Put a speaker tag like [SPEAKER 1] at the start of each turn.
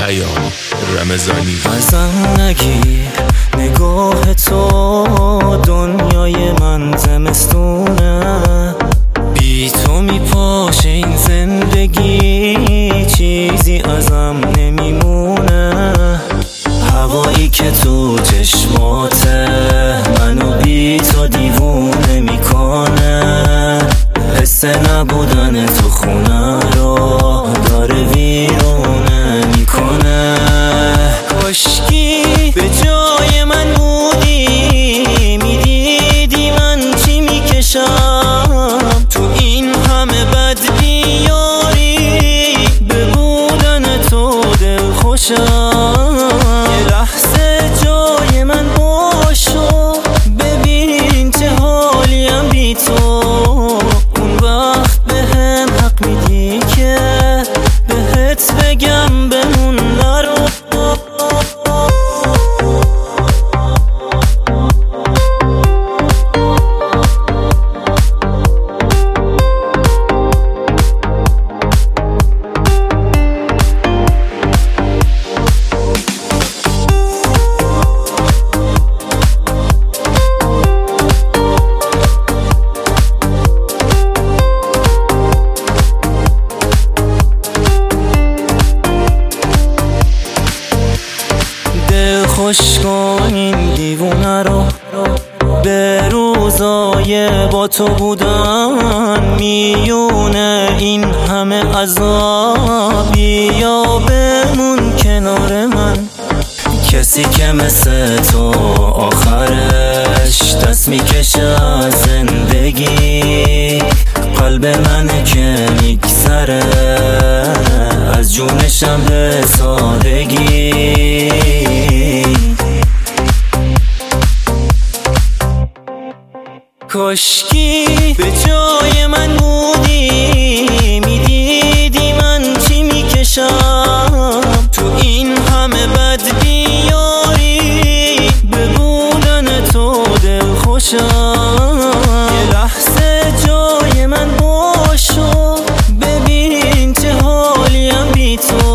[SPEAKER 1] پیام رمضانی.
[SPEAKER 2] ازم نگیر نگاه تو، دنیای من زمستونه، بی تو میپاشه این زندگی، چیزی ازم نمیمونه. هوایی که تو چشماته منو بی تو دیوونه میکنه، حس نبودن تو خونه رو داره ویرونه میکنه. کاشکی به جای من بودی، میدیدی من چی میکشم، تو این همه بد بیاری، به بودن تو دل خوشم. یه لحظه جای من باشو، ببین چه حالیم بی تو. اون وقت بهم حق میدی که بهت بگم بمون نرو. خوش کن این دیوونه رو، به روزای با تو بودن میونه این همه عذابی، یا بمون کنار من. کسی که مثل تو آخرش دست میکشه از زندگی، قلب منه که میگذره از جونشم به سادگی. کاشکی به جای من بودی، میدیدی من چی میکشم، تو این همه بد بیاری، به بودن تو دل خوشم. یه لحظه جای من باشو، ببین چه حالیم بی تو.